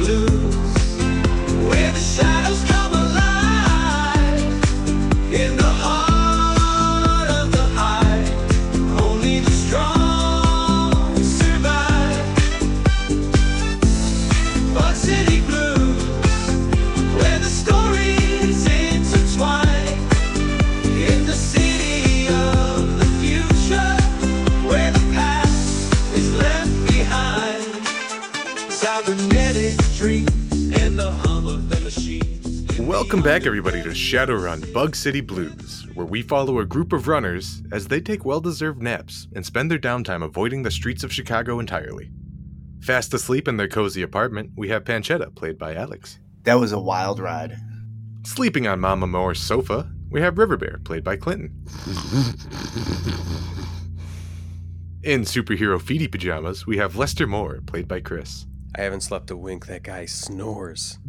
Blues, where the shadows come alive in the heart of the high. Only the strong survive. Bug City Blues, where the stories intertwine in the city of the future, where the past is left behind. Cybernetic dreams and the hum of the machines. Welcome back, everybody, to Shadowrun Bug City Blues, where we follow a group of runners as they take well-deserved naps and spend their downtime avoiding the streets of Chicago entirely. Fast asleep in their cozy apartment, we have Pancetta, played by Alex. That was a wild ride. Sleeping on Mama Moore's sofa, we have Riverbear, played by Clinton. In superhero feety pajamas, we have Lester Moore, played by Chris. I haven't slept a wink. That guy snores.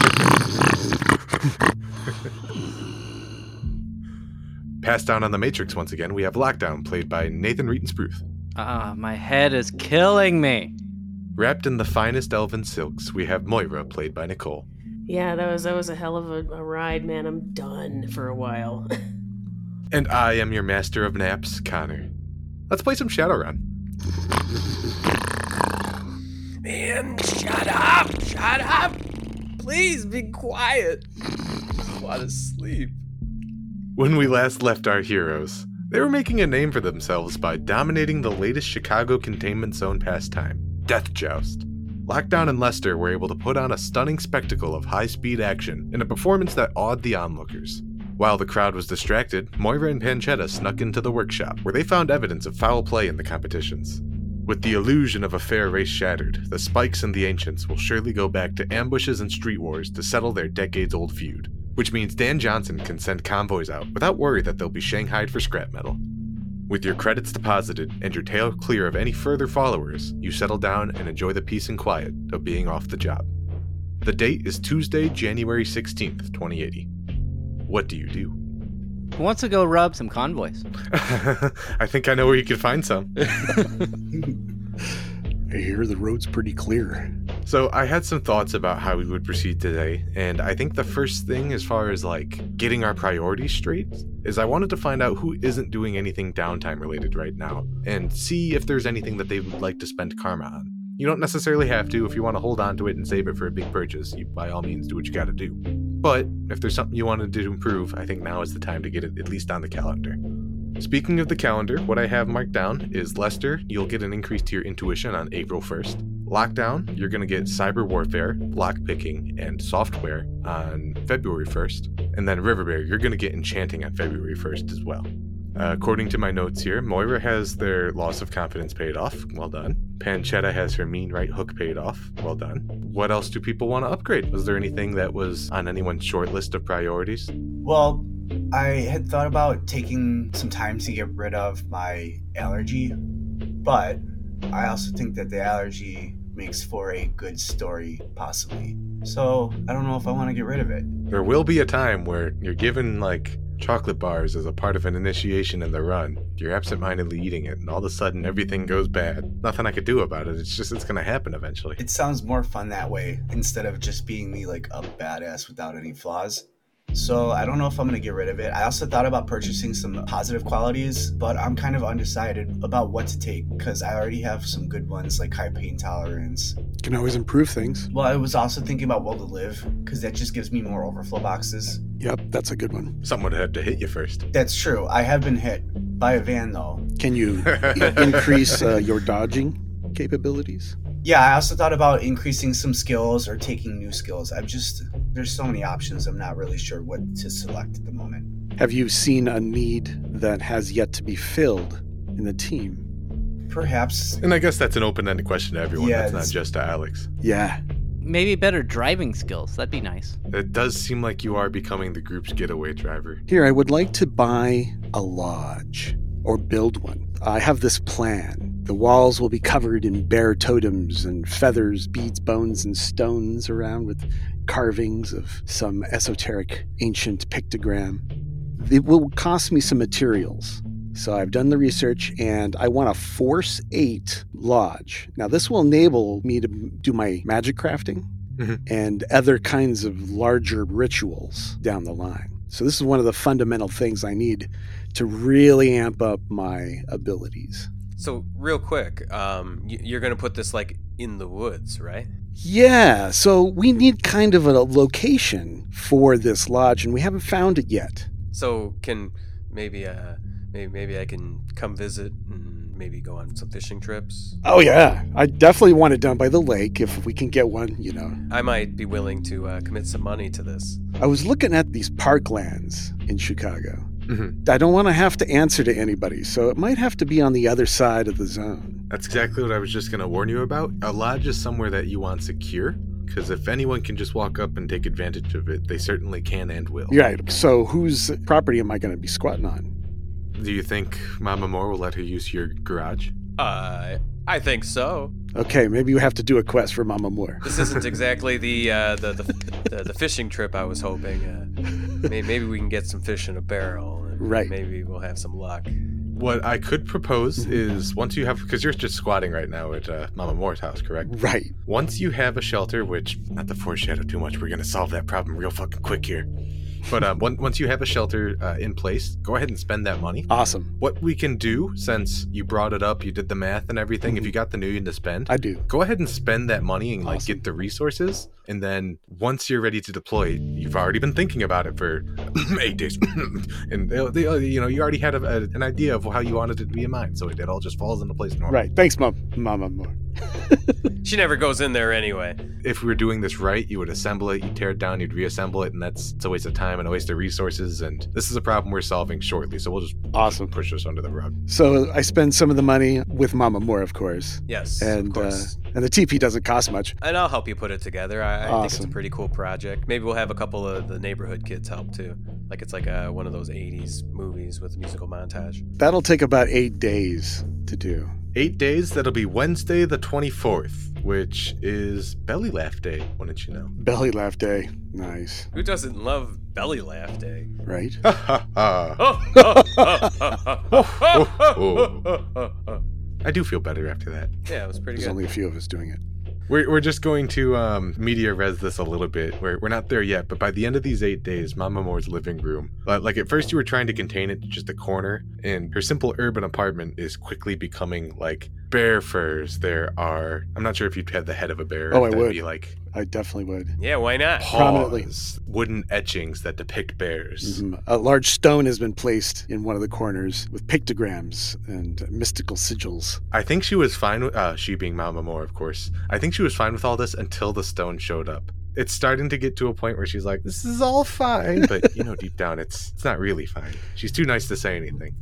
Passed down on the Matrix once again, we have Lockdown, played by Nathan Reaton-Spruth. My head is killing me. Wrapped in the finest elven silks, we have Moira, played by Nicole. Yeah, that was a hell of a ride, man. I'm done for a while. And I am your master of naps, Connor. Let's play some Shadowrun. Man, shut up! Shut up! Please be quiet. I want to sleep. When we last left our heroes, they were making a name for themselves by dominating the latest Chicago containment zone pastime, Death Joust. Lockdown and Lester were able to put on a stunning spectacle of high-speed action in a performance that awed the onlookers. While the crowd was distracted, Moira and Pancetta snuck into the workshop, where they found evidence of foul play in the competitions. With the illusion of a fair race shattered, the Spikes and the Ancients will surely go back to ambushes and street wars to settle their decades-old feud, which means Dan Johnson can send convoys out without worry that they'll be shanghaied for scrap metal. With your credits deposited and your tail clear of any further followers, you settle down and enjoy the peace and quiet of being off the job. The date is Tuesday, January 16th, 2080. What do you do? Who wants to go rub some convoys? I think I know where you can find some. I hear the road's pretty clear. So I had some thoughts about how we would proceed today, and I think the first thing, as far as like getting our priorities straight, is I wanted to find out who isn't doing anything downtime related right now, and see if there's anything that they would like to spend karma on. You don't necessarily have to. If you want to hold on to it and save it for a big purchase, you by all means do what you gotta do. But if there's something you wanted to improve, I think now is the time to get it at least on the calendar. Speaking of the calendar, what I have marked down is Lester, you'll get an increase to your intuition on April 1st. Lockdown, you're going to get cyber warfare, lockpicking, and software on February 1st. And then Riverbear, you're going to get enchanting on February 1st as well. According to my notes here, Moira has their loss of confidence paid off. Well done. Pancetta has her mean right hook paid off. Well done. What else do people want to upgrade? Was there anything that was on anyone's short list of priorities? Well, I had thought about taking some time to get rid of my allergy, but I also think that the allergy makes for a good story, possibly. So I don't know if I want to get rid of it. There will be a time where you're given, like, chocolate bars as a part of an initiation in the run. You're absentmindedly eating it, and all of a sudden everything goes bad. Nothing I could do about it. It's going to happen eventually. It sounds more fun that way, instead of just being me like a badass without any flaws. So I don't know if I'm going to get rid of it. I also thought about purchasing some positive qualities, but I'm kind of undecided about what to take because I already have some good ones like high pain tolerance. Can always improve things. Well, I was also thinking about will to live because that just gives me more overflow boxes. Yep, that's a good one. Someone had to hit you first. That's true. I have been hit by a van though. Can you increase your dodging capabilities? Yeah, I also thought about increasing some skills or taking new skills. There's so many options. I'm not really sure what to select at the moment. Have you seen a need that has yet to be filled in the team? Perhaps. And I guess that's an open-ended question to everyone. Yeah, that's not just to Alex. Yeah. Maybe better driving skills. That'd be nice. It does seem like you are becoming the group's getaway driver. Here, I would like to buy a lodge or build one. I have this plan. The walls will be covered in bear totems and feathers, beads, bones, and stones around with carvings of some esoteric ancient pictogram. It will cost me some materials. So I've done the research and I want a Force 8 lodge. Now this will enable me to do my magic crafting Mhm. and other kinds of larger rituals down the line. So this is one of the fundamental things I need to really amp up my abilities. So real quick, you're gonna put this like in the woods, right? Yeah, so we need kind of a location for this lodge, and we haven't found it yet. So can maybe I can come visit and maybe go on some fishing trips. Oh yeah, I definitely want it done by the lake if we can get one, you know. I might be willing to commit some money to this. I was looking at these parklands in Chicago. Mhm. I don't want to have to answer to anybody, so it might have to be on the other side of the zone. That's exactly what I was just going to warn you about. A lodge is somewhere that you want secure, because if anyone can just walk up and take advantage of it, they certainly can and will. Right, so whose property am I going to be squatting on? Do you think Mama Moore will let her use your garage? I think so. Okay, maybe we have to do a quest for Mama Moore. This isn't exactly the fishing trip I was hoping. Maybe we can get some fish in a barrel. And Right. Maybe we'll have some luck. What I could propose is once you have, because you're just squatting right now at Mama Moore's house, correct? Right. Once you have a shelter, which, not to foreshadow too much, we're going to solve that problem real fucking quick here. But once you have a shelter in place, go ahead and spend that money. Awesome. What we can do, since you brought it up, you did the math and everything, if you got the million to spend, I do. go ahead and spend that money and like Awesome. get the resources. And then once you're ready to deploy, you've already been thinking about it for 8 days. And you already had an idea of how you wanted it to be in mind. So it all just falls into place normally. Right. Thanks, Mama Moore. She never goes in there anyway. If we were doing this right, you would assemble it, you'd tear it down, you'd reassemble it, and it's a waste of time and a waste of resources. And this is a problem we're solving shortly. So we'll just Awesome. push this under the rug. So I spend some of the money with Mama Moore, of course. Yes, And of course. and the TP doesn't cost much. And I'll help you put it together. I think it's a Awesome. pretty cool project. Maybe we'll have a couple of the neighborhood kids help too. Like it's like one of those 80s movies with a musical montage. That'll take about 8 days to do. 8 days, that'll be Wednesday the 24th, which is Belly Laugh Day, wouldn't you know? Belly laugh day. Nice. Who doesn't love Belly Laugh Day? Right? Ha ha ha. I do feel better after that. Yeah, it was pretty There's good. only a few of us doing it. We're just going to media res this a little bit. We're not there yet, but by the end of these 8 days, Mama Moore's living room, like at first you were trying to contain it to just a corner, and her simple urban apartment is quickly becoming like bear furs. There are, I'm not sure if you'd have the head of a bear. Oh, if I that'd would. be like I definitely would. Yeah, why not? Prominently. paws, wooden etchings that depict bears. Mhm. A large stone has been placed in one of the corners with pictograms and mystical sigils. I think she was fine with, she being Mama Moore, of course. I think she was fine with all this until the stone showed up. It's starting to get to a point where she's like, this is all fine. But, deep down, it's not really fine. She's too nice to say anything.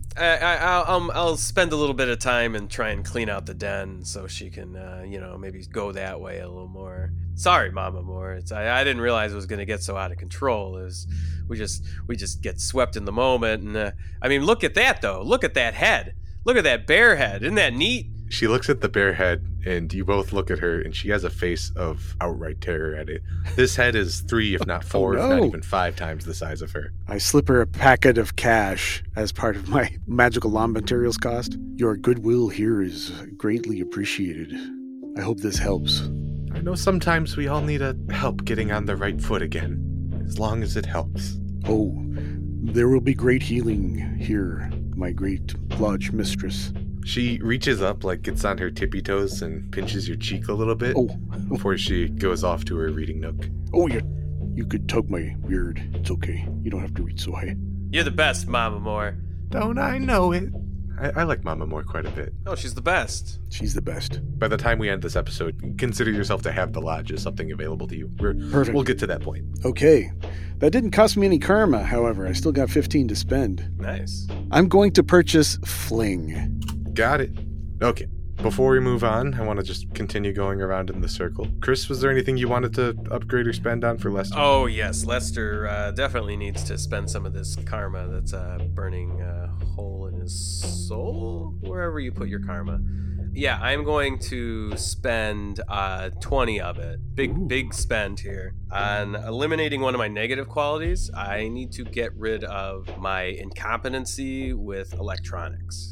I'll spend a little bit of time and try and clean out the den so she can, maybe go that way a little more. Sorry, Mama Moore. I didn't realize it was going to get so out of control. We just get swept in the moment. And look at that though. Look at that head. Look at that bear head. Isn't that neat? She looks at the bear head, and you both look at her, and she has a face of outright terror at it. This head is 3, if not 4, if not no. even 5 times the size of her. I slip her a packet of cash as part of my magical lawn materials cost. Your goodwill here is greatly appreciated. I hope this helps. I know sometimes we all need a help getting on the right foot again, as long as it helps. Oh, there will be great healing here, my great lodge mistress. She reaches up, like gets on her tippy toes and pinches your cheek a little bit Oh, before she goes off to her reading nook. oh, you could tug my beard. It's okay. You don't have to reach so high. You're the best, Mama Moore. Don't I know it? I like Mama Moore quite a bit. Oh, she's the best. She's the best. By the time we end this episode, consider yourself to have the lodge as something available to you. Perfect. We'll get to that point. Okay. That didn't cost me any karma, however. I still got 15 to spend. Nice. I'm going to purchase Fling. Got it. Okay. Before we move on, I want to just continue going around in the circle. Chris, was there anything you wanted to upgrade or spend on for Lester? Oh, yes. Lester definitely needs to spend some of this karma that's burning a hole in his soul, wherever you put your karma. Yeah, I'm going to spend 20 of it. Big spend here. On eliminating one of my negative qualities, I need to get rid of my incompetency with electronics.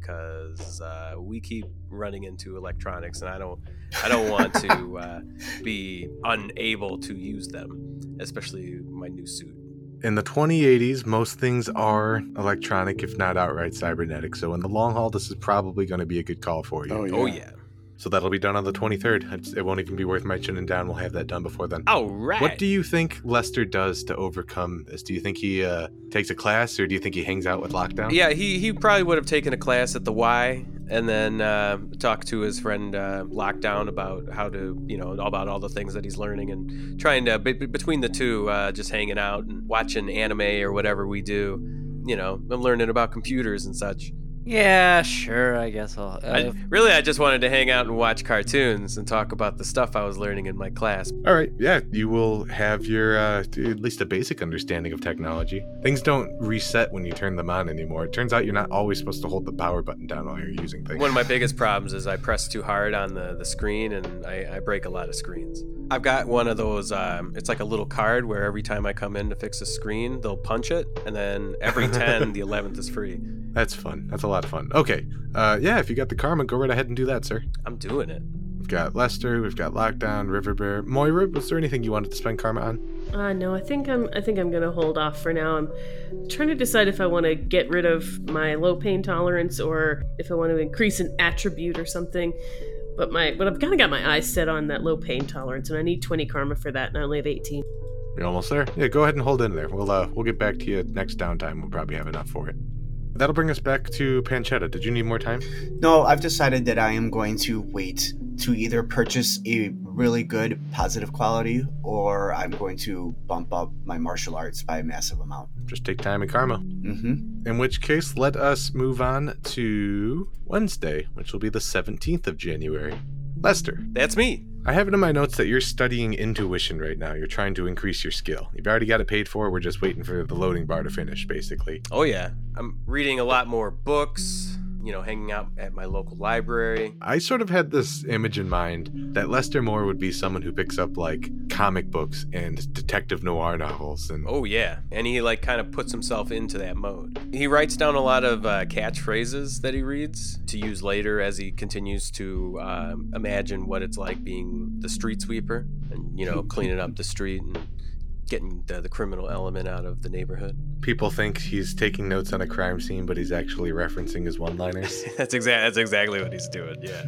because we keep running into electronics, and I don't want to be unable to use them, especially my new suit. In the 2080s, most things are electronic, if not outright cybernetic. So in the long haul, this is probably going to be a good call for you. Oh, yeah. Oh yeah. So that'll be done on the 23rd. It won't even be worth mentioning down. We'll have that done before then. All right. What do you think Lester does to overcome this? Do you think he takes a class, or do you think he hangs out with Lockdown? Yeah, he probably would have taken a class at the Y, and then talked to his friend Lockdown about how to, about all the things that he's learning, and trying to, between the two, just hanging out and watching anime or whatever we do. I'm learning about computers and such. Yeah, sure. I guess I'll. I just wanted to hang out and watch cartoons and talk about the stuff I was learning in my class. All right. Yeah, you will have your at least a basic understanding of technology. Things don't reset when you turn them on anymore. It turns out you're not always supposed to hold the power button down while you're using things. One of my biggest problems is I press too hard on the screen, and I break a lot of screens. I've got one of those, it's like a little card where every time I come in to fix a screen, they'll punch it, and then every 10, the 11th is free. That's fun. That's a lot of fun. Okay. Yeah, if you got the karma, go right ahead and do that, sir. I'm doing it. We've got Lester, we've got Lockdown, River Bear. Moira, was there anything you wanted to spend karma on? No, I think I'm gonna hold off for now. I'm trying to decide if I want to get rid of my low pain tolerance or if I want to increase an attribute or something. But I've kind of got my eyes set on that low pain tolerance, and I need 20 karma for that, and I only have 18. You're almost there. Yeah, go ahead and hold in there. We'll get back to you next downtime. We'll probably have enough for it. That'll bring us back to Panchetta. Did you need more time? No, I've decided that I am going to wait to either purchase a really good positive quality, or I'm going to bump up my martial arts by a massive amount. Just take time and karma. Mm-hmm. In which case, let us move on to Wednesday, which will be the 17th of January. Lester. That's me. I have it in my notes that you're studying intuition right now. You're trying to increase your skill. You've already got it paid for. We're just waiting for the loading bar to finish, basically. Oh, yeah. I'm reading a lot more books, hanging out at my local library. I sort of had this image in mind that Lester Moore would be someone who picks up, comic books and detective noir novels. And oh, yeah. And he, kind of puts himself into that mode. He writes down a lot of catchphrases that he reads to use later as he continues to imagine what it's like being the street sweeper and, cleaning up the street and getting the criminal element out of the neighborhood. People think he's taking notes on a crime scene, but he's actually referencing his one-liners. That's exactly what he's doing, yeah.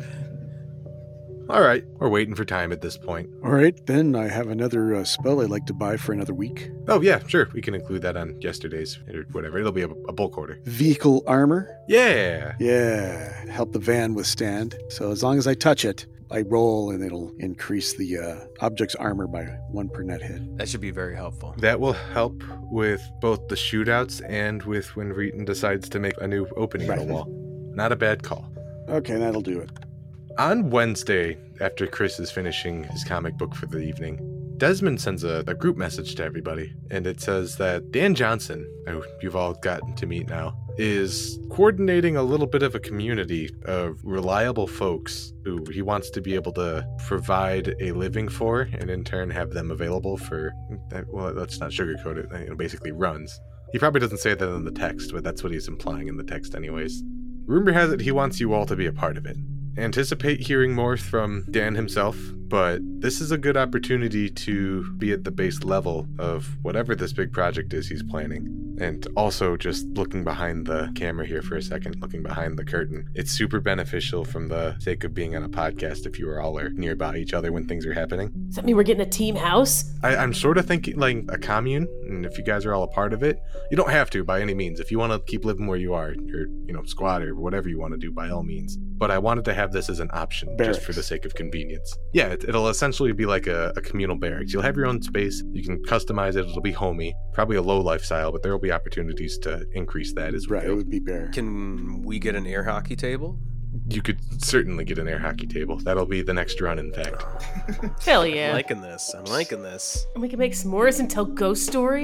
All right, we're waiting for time at this point. All right, then I have another spell I'd like to buy for another week. Oh, yeah, sure. We can include that on yesterday's or whatever. It'll be a bulk order. Vehicle armor? Yeah. Yeah, help the van withstand. So as long as I touch it, I roll and it'll increase the object's armor by 1 per net hit. That should be very helpful. That will help with both the shootouts and with when Reeton decides to make a new opening in the wall. Not a bad call. Okay, that'll do it. On Wednesday, after Chris is finishing his comic book for the evening, Desmond sends a group message to everybody, and it says that Dan Johnson, who you've all gotten to meet now, is coordinating a little bit of a community of reliable folks who he wants to be able to provide a living for, and in turn have them available for, well, let's not sugarcoat it, basically runs. He probably doesn't say that in the text, but that's what he's implying in the text anyways. Rumor has it he wants you all to be a part of it. Anticipate hearing more from Dan himself, but this is a good opportunity to be at the base level of whatever this big project is he's planning. And also, just looking behind the camera here for a second, looking behind the curtain, it's super beneficial from the sake of being on a podcast if you all are nearby each other when things are happening. Does that mean we're getting a team house? I'm sort of thinking like a commune, and if you guys are all a part of it, you don't have to by any means. If you want to keep living where you are, your squad or whatever you want to do, by all means. But I wanted to have this as an option, Barracks. just for the sake of convenience. Yeah, it'll essentially be like a communal barracks. You'll have your own space. You can customize it. It'll be homey. Probably a low lifestyle, but there will be opportunities to increase that as well. Right, it would be bare. Can we get an air hockey table? You could certainly get an air hockey table. That'll be the next run, in fact. Hell yeah. I'm liking this. And we can make s'mores and tell ghost stories?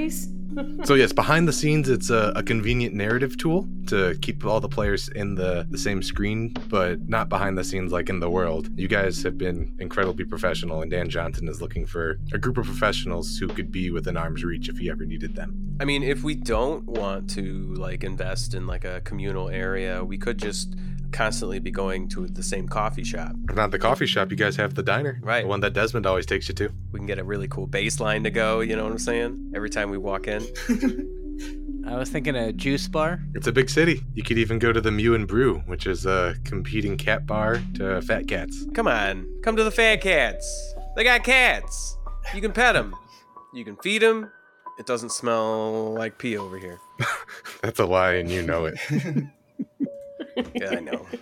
So yes, behind the scenes, it's a convenient narrative tool to keep all the players in the same screen, but not behind the scenes like in the world. You guys have been incredibly professional, and Dan Johnson is looking for a group of professionals who could be within arm's reach if he ever needed them. I mean, if we don't want to like invest in like a communal area, we could just constantly be going to the same coffee shop. If not the coffee shop, you guys have the diner. Right. The one that Desmond always takes you to. We can get a really cool bass line to go, you know what I'm saying? Every time we walk in. I was thinking a juice bar. It's a big city. You could even go to the Mew and Brew, which is a competing cat bar to Fat Cats. Come on, come to the Fat Cats. They got cats. You can pet them. You can feed them. It doesn't smell like pee over here. That's a lie, and you know it. Yeah, I know.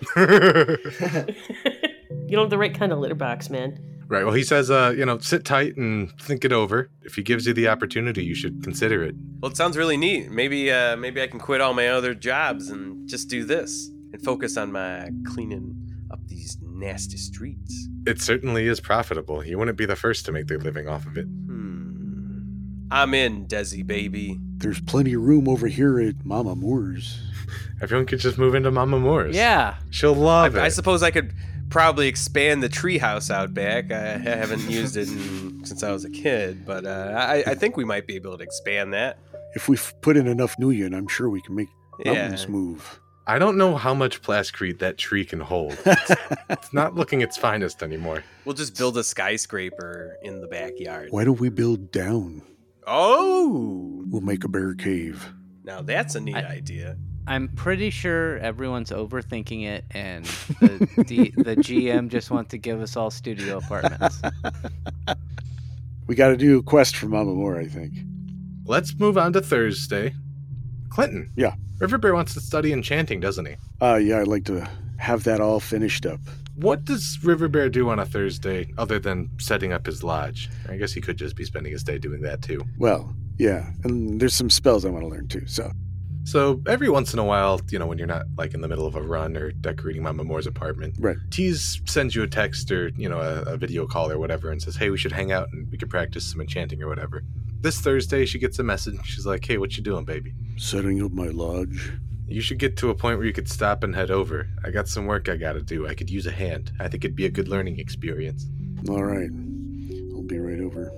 You don't have the right kind of litter box, man. Right. Well, he says, sit tight and think it over. If he gives you the opportunity, you should consider it. Well, it sounds really neat. Maybe I can quit all my other jobs and just do this and focus on my cleaning up these nasty streets. It certainly is profitable. You wouldn't be the first to make their living off of it. I'm in, Desi, baby. There's plenty of room over here at Mama Moore's. Everyone could just move into Mama Moore's. Yeah. She'll love it. I suppose I could probably expand the treehouse out back. I haven't used it since I was a kid, but I think we might be able to expand that. If we put in enough Nuyen, I'm sure we can make mountains move. I don't know how much plascrete that tree can hold. It's not looking its finest anymore. We'll just build a skyscraper in the backyard. Why don't we build down? Oh! We'll make a bear cave. Now that's a neat idea. I'm pretty sure everyone's overthinking it, and the GM just wants to give us all studio apartments. We got to do a quest for Mama Moore, I think. Let's move on to Thursday. Clinton. Yeah. Riverbear wants to study enchanting, doesn't he? Yeah, I'd like to have that all finished up. What does Riverbear do on a Thursday other than setting up his lodge? I guess he could just be spending his day doing that too. Well, yeah, and there's some spells I want to learn too, So every once in a while, when you're not like in the middle of a run or decorating Mama Moore's apartment, Right. Tease sends you a text or, a video call or whatever and says, hey, we should hang out and we could practice some enchanting or whatever. This Thursday, she gets a message. She's like, hey, what you doing, baby? Setting up my lodge. You should get to a point where you could stop and head over. I got some work I gotta do. I could use a hand. I think it'd be a good learning experience. All right. I'll be right over.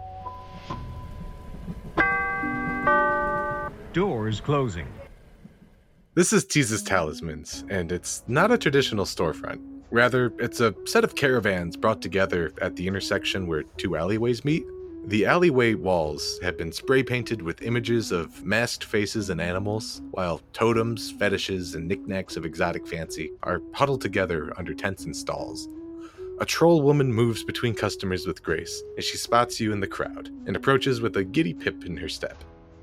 Doors closing. This is Tease's Talismans, and it's not a traditional storefront. Rather, it's a set of caravans brought together at the intersection where two alleyways meet. The alleyway walls have been spray painted with images of masked faces and animals, while totems, fetishes, and knickknacks of exotic fancy are huddled together under tents and stalls. A troll woman moves between customers with grace as she spots you in the crowd and approaches with a giddy pip in her step.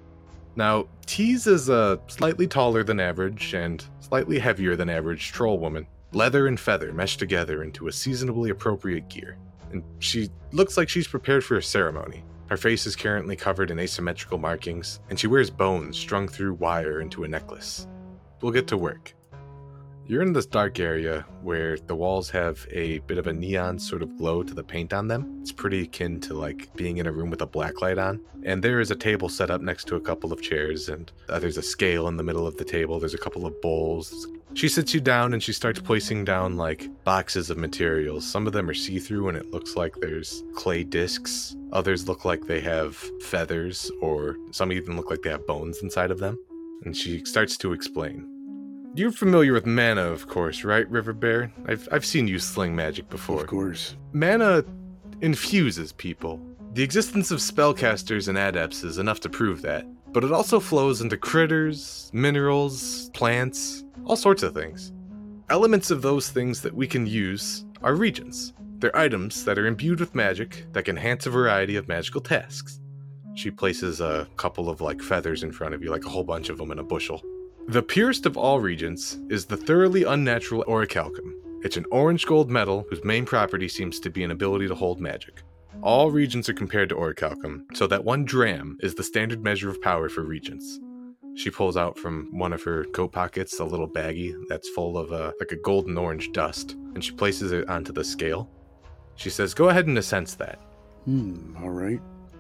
Now, Tease is a slightly taller than average and slightly heavier than average troll woman. Leather and feather meshed together into a seasonably appropriate gear, and she looks like she's prepared for a ceremony. Her face is currently covered in asymmetrical markings, and she wears bones strung through wire into a necklace. We'll get to work. You're in this dark area where the walls have a bit of a neon sort of glow to the paint on them. It's pretty akin to like being in a room with a black light on. And there is a table set up next to a couple of chairs, and there's a scale in the middle of the table. There's a couple of bowls. She sits you down and she starts placing down like boxes of materials. Some of them are see-through and it looks like there's clay discs. Others look like they have feathers, or some even look like they have bones inside of them. And she starts to explain. You're familiar with mana, of course, right, Riverbear? I've seen you sling magic before. Of course. Mana infuses people. The existence of spellcasters and adepts is enough to prove that, but it also flows into critters, minerals, plants, all sorts of things. Elements of those things that we can use are regents. They're items that are imbued with magic that can enhance a variety of magical tasks. She places a couple of like feathers in front of you, like a whole bunch of them in a bushel. The purest of all regents is the thoroughly unnatural orichalcum. It's an orange gold metal whose main property seems to be an ability to hold magic. All regents are compared to orichalcum, so that 1 dram is the standard measure of power for regents. She pulls out from one of her coat pockets a little baggie that's full of like a golden orange dust, and she places it onto the scale. She says, go ahead and sense that. All right.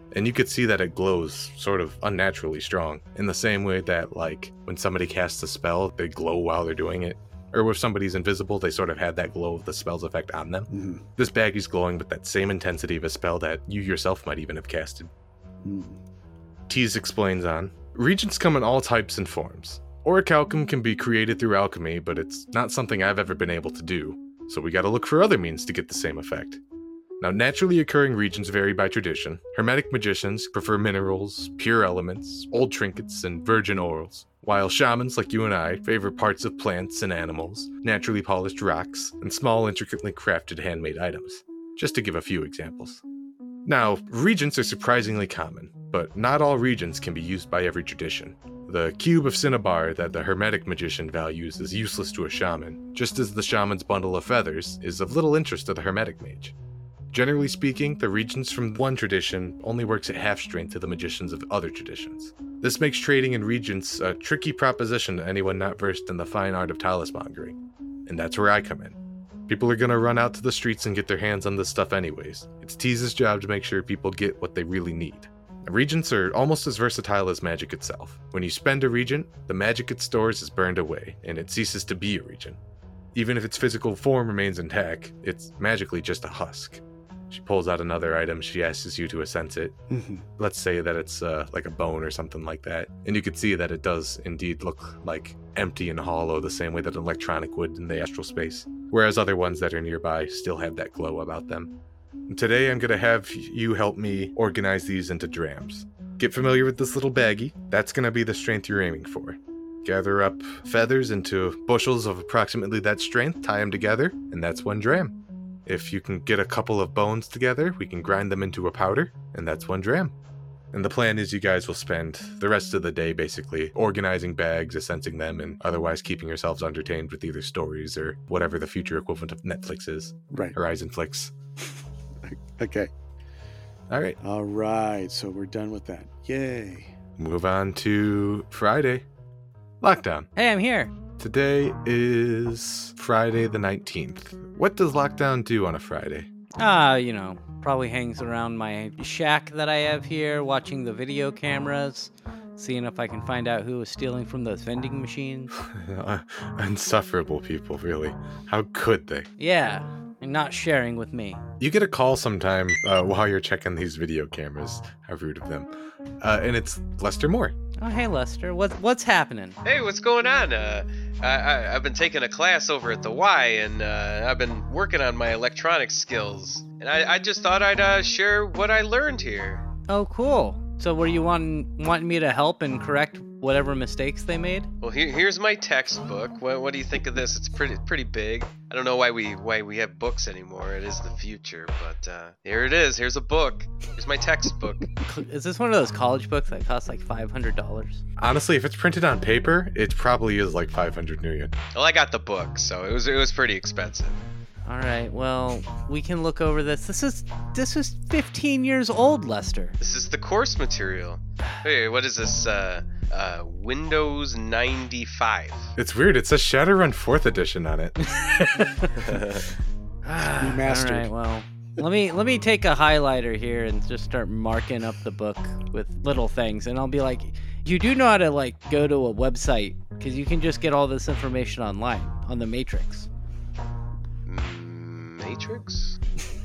And you could see that it glows sort of unnaturally strong, in the same way that, like, when somebody casts a spell, they glow while they're doing it. Or if somebody's invisible, they sort of had that glow of the spell's effect on them. Mhm. This baggie's glowing with that same intensity of a spell that you yourself might even have casted. Mm. Tease explains on, Regents come in all types and forms. Orichalcum can be created through alchemy, but it's not something I've ever been able to do, so we gotta look for other means to get the same effect. Now, naturally occurring regions vary by tradition. Hermetic magicians prefer minerals, pure elements, old trinkets, and virgin orals, while shamans like you and I favor parts of plants and animals, naturally polished rocks, and small, intricately crafted handmade items, just to give a few examples. Now, regents are surprisingly common, but not all regions can be used by every tradition. The cube of cinnabar that the hermetic magician values is useless to a shaman, just as the shaman's bundle of feathers is of little interest to the hermetic mage. Generally speaking, the regents from one tradition only works at half strength to the magicians of other traditions. This makes trading in regents a tricky proposition to anyone not versed in the fine art of talismongering, and that's where I come in. People are gonna run out to the streets and get their hands on this stuff anyways. It's Tease's job to make sure people get what they really need. Regents are almost as versatile as magic itself. When you spend a regent, the magic it stores is burned away, and it ceases to be a regent. Even if its physical form remains intact, it's magically just a husk. She pulls out another item, she asks you to sense it. Mhm. Let's say that it's like a bone or something like that. And you could see that it does indeed look like empty and hollow, the same way that an electronic would in the astral space. Whereas other ones that are nearby still have that glow about them. And today I'm going to have you help me organize these into drams. Get familiar with this little baggie. That's going to be the strength you're aiming for. Gather up feathers into bushels of approximately that strength, tie them together, and that's one dram. If you can get a couple of bones together, we can grind them into a powder, and that's one dram. And the plan is you guys will spend the rest of the day basically organizing bags, assessing them, and otherwise keeping yourselves entertained with either stories or whatever the future equivalent of Netflix is. Right. Horizon Flix. Okay. All right. All right. So we're done with that. Yay. Move on to Friday. Lockdown. Hey, I'm here. Today is Friday the 19th. What does Lockdown do on a Friday? Probably hangs around my shack that I have here, watching the video cameras, seeing if I can find out who was stealing from those vending machines. Insufferable people, really. How could they? Yeah, and not sharing with me. You get a call sometime while you're checking these video cameras. How rude of them. And it's Lester Moore. Oh, hey, Lester. What's happening? Hey, what's going on? I've been taking a class over at the Y, and I've been working on my electronics skills. And I just thought I'd share what I learned here. Oh, cool. So were you wanting me to help and correct whatever mistakes they made? Well, here's my textbook. What do you think of this? It's pretty big. I don't know why we have books anymore. It is the future, but here it is. Here's a book. Here's my textbook. Is this one of those college books that cost like $500? Honestly, if it's printed on paper, it probably is like $500 million. Well, I got the book, so it was pretty expensive. All right, well, we can look over this. This is 15 years old, Lester. This is the course material. Hey, what is this? Windows 95. It's weird. It says Shadowrun 4th edition on it. Remastered. All right, well, let me take a highlighter here and just start marking up the book with little things, and I'll be like, you do know how to like go to a website because you can just get all this information online on the Matrix. Matrix?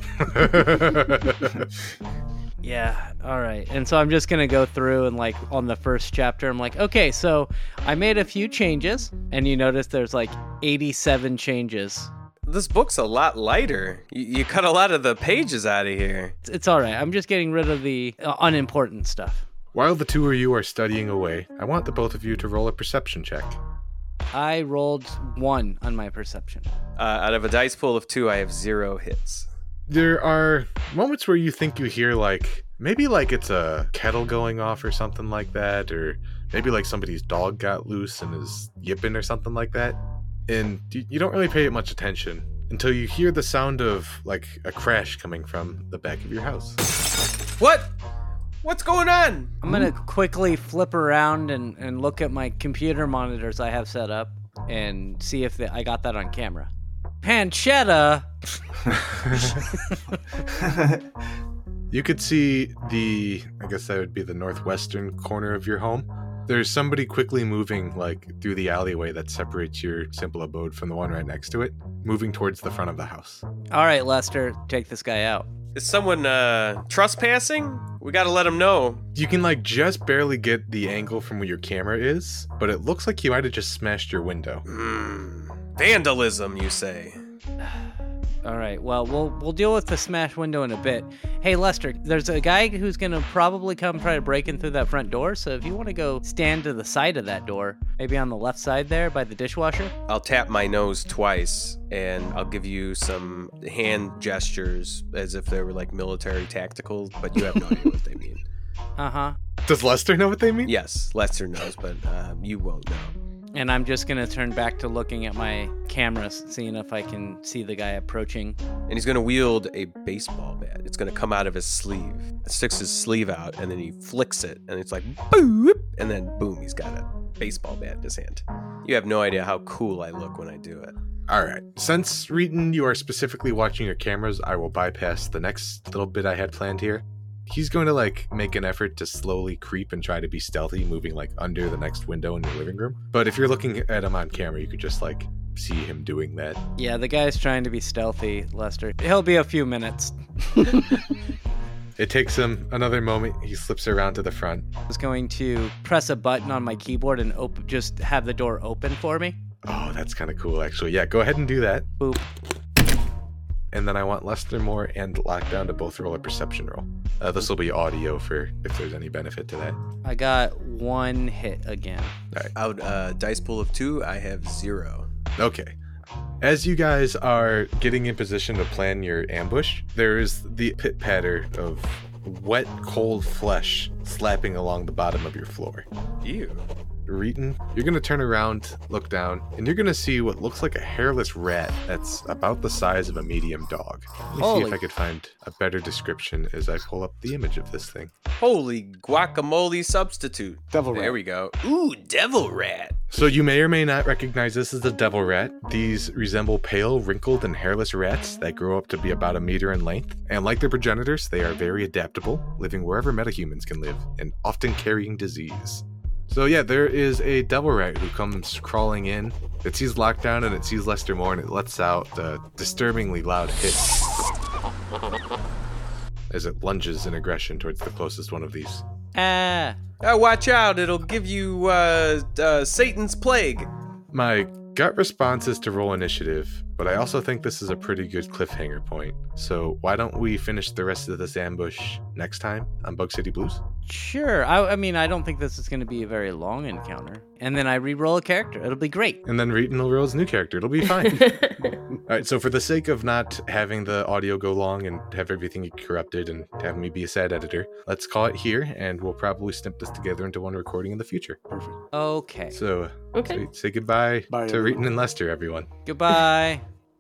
Yeah, all right. And so I'm just going to go through and like on the first chapter, I'm like, okay, so I made a few changes, and you notice there's like 87 changes. This book's a lot lighter. You cut a lot of the pages out of here. It's all right. I'm just getting rid of the unimportant stuff. While the two of you are studying away, I want the both of you to roll a perception check. I rolled 1 on my perception. Out of a dice pool of 2, I have 0 hits. There are moments where you think you hear maybe it's a kettle going off or something like that, or maybe like somebody's dog got loose and is yipping or something like that. And you don't really pay it much attention until you hear the sound of like a crash coming from the back of your house. What? What's going on? I'm going to quickly flip around and look at my computer monitors I have set up and see if I got that on camera. Pancetta! You could see I guess that would be the northwestern corner of your home. There's somebody quickly moving like through the alleyway that separates your simple abode from the one right next to it, moving towards the front of the house. All right, Lester, take this guy out. Is someone trespassing? We gotta let him know. You can like just barely get the angle from where your camera is, but it looks like he might have just smashed your window. Vandalism, you say? All right, well, we'll deal with the smash window in a bit. Hey, Lester, there's a guy who's going to probably come try to break in through that front door, so if you want to go stand to the side of that door, maybe on the left side there by the dishwasher. I'll tap my nose twice, and I'll give you some hand gestures as if they were like military tactical, but you have no idea what they mean. Uh-huh. Does Lester know what they mean? Yes, Lester knows, but you won't know. And I'm just going to turn back to looking at my cameras, seeing if I can see the guy approaching. And he's going to wield a baseball bat. It's going to come out of his sleeve. It sticks his sleeve out, and then he flicks it, and it's like, boop, and then boom, he's got a baseball bat in his hand. You have no idea how cool I look when I do it. All right. Since, Reeton, you are specifically watching your cameras, I will bypass the next little bit I had planned here. He's going to like make an effort to slowly creep and try to be stealthy, moving like under the next window in your living room. But if you're looking at him on camera, you could just like see him doing that. Yeah, the guy's trying to be stealthy, Lester. He'll be a few minutes. It takes him another moment. He slips around to the front. I was going to press a button on my keyboard and just have the door open for me. Oh, that's kind of cool, actually. Yeah, go ahead and do that. Boop. And then I want Lester Moore and Lockdown to both roll a perception roll. This will be audio for if there's any benefit to that. I got one hit again. All right. Out dice pool of 2, I have 0. Okay. As you guys are getting in position to plan your ambush, there is the pit patter of wet, cold flesh slapping along the bottom of your floor. Ew. Reeton, you're going to turn around, look down, and you're going to see what looks like a hairless rat that's about the size of a medium dog. Let me see if I could find a better description as I pull up the image of this thing. Holy guacamole substitute. Devil rat. There we go. Ooh, devil rat. So you may or may not recognize this as a devil rat. These resemble pale, wrinkled, and hairless rats that grow up to be about a meter in length. And like their progenitors, they are very adaptable, living wherever metahumans can live, and often carrying disease. So yeah, there is a devil rat who comes crawling in. It sees Lockdown and it sees Lester Moore, and it lets out a disturbingly loud hiss as it lunges in aggression towards the closest one of these. Ah. Watch out, it'll give you Satan's plague. My gut response is to roll initiative, but I also think this is a pretty good cliffhanger point. So why don't we finish the rest of this ambush next time on Bug City Blues? Sure. I mean, I don't think this is going to be a very long encounter. And then I re-roll a character. It'll be great. And then Reeton will roll his new character. It'll be fine. All right, so for the sake of not having the audio go long and have everything get corrupted and having me be a sad editor, let's call it here, and we'll probably snip this together into one recording in the future. Perfect. Okay. So Okay. say goodbye Bye, to everyone. Reeton and Lester, everyone. Goodbye.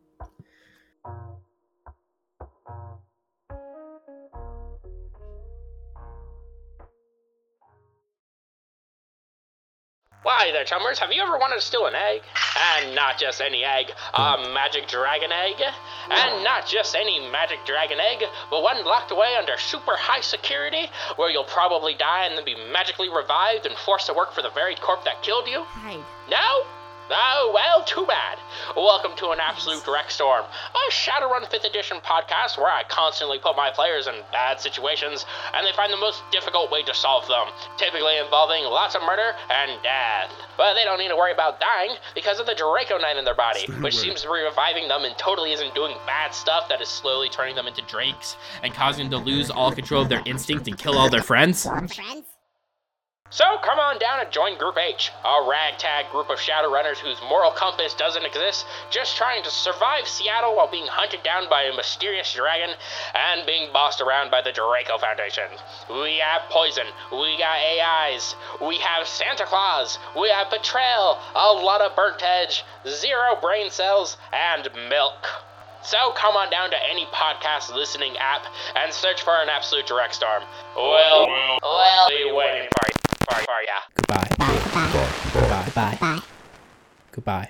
Why there, chummers, have you ever wanted to steal an egg? And not just any egg, a magic dragon egg. And not just any magic dragon egg, but one locked away under super high security, where you'll probably die and then be magically revived and forced to work for the very corp that killed you? No? Oh, well, too bad. Welcome to an Absolute Direct Storm, a Shadowrun 5th Edition podcast where I constantly put my players in bad situations, and they find the most difficult way to solve them, typically involving lots of murder and death. But they don't need to worry about dying because of the Draco Knight in their body, which seems to be reviving them and totally isn't doing bad stuff that is slowly turning them into drakes and causing them to lose all control of their instinct and kill all their friends. So come on down and join Group H, a ragtag group of Shadowrunners whose moral compass doesn't exist, just trying to survive Seattle while being hunted down by a mysterious dragon and being bossed around by the Draco Foundation. We have poison, we got AIs, we have Santa Claus, we have betrayal, a lot of burnt edge, 0 brain cells, and milk. So come on down to any podcast listening app and search for an Absolute Direct Storm. We'll be waiting for you. Goodbye. Goodbye. Goodbye.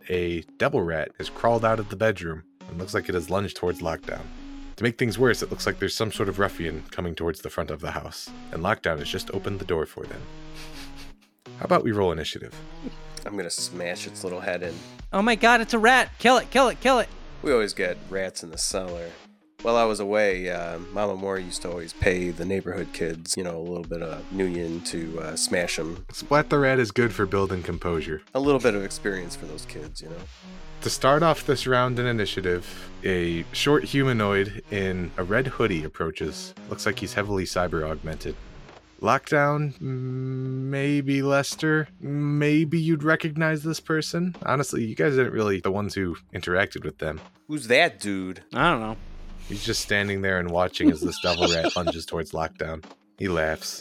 a devil rat has crawled out of the bedroom and looks like it has lunged towards Lockdown. To make things worse, it looks like there's some sort of ruffian coming towards the front of the house, and Lockdown has just opened the door for them. How about we roll initiative? I'm gonna smash its little head in. Oh my god, it's a rat! Kill it, kill it, kill it! We always get rats in the cellar. While I was away, Mama Moore used to always pay the neighborhood kids, a little bit of Nuyen to smash them. Splat the Rat is good for building composure. A little bit of experience for those kids, To start off this round in initiative, a short humanoid in a red hoodie approaches. Looks like he's heavily cyber augmented. Lockdown, maybe Lester, maybe you'd recognize this person. Honestly, you guys aren't really the ones who interacted with them. Who's that dude? I don't know. He's just standing there and watching as this devil rat lunges towards Lockdown. He laughs.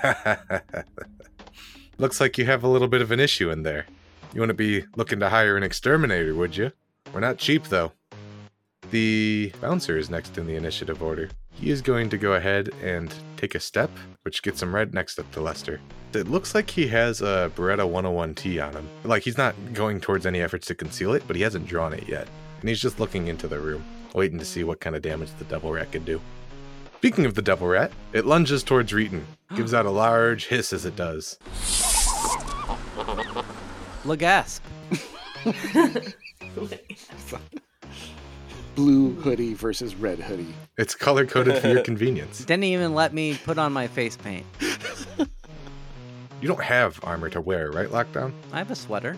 Looks like you have a little bit of an issue in there. You wouldn't be looking to hire an exterminator, would you? We're not cheap, though. The bouncer is next in the initiative order. He is going to go ahead and take a step, which gets him right next up to Lester. It looks like he has a Beretta 101T on him. Like, he's not going towards any efforts to conceal it, but he hasn't drawn it yet. And he's just looking into the room, waiting to see what kind of damage the devil rat can do. Speaking of the devil rat, it lunges towards Reeton, gives out a large hiss as it does. Lagasp. Blue hoodie versus red hoodie. It's color-coded for your convenience. Didn't even let me put on my face paint. You don't have armor to wear, right, Lockdown? I have a sweater.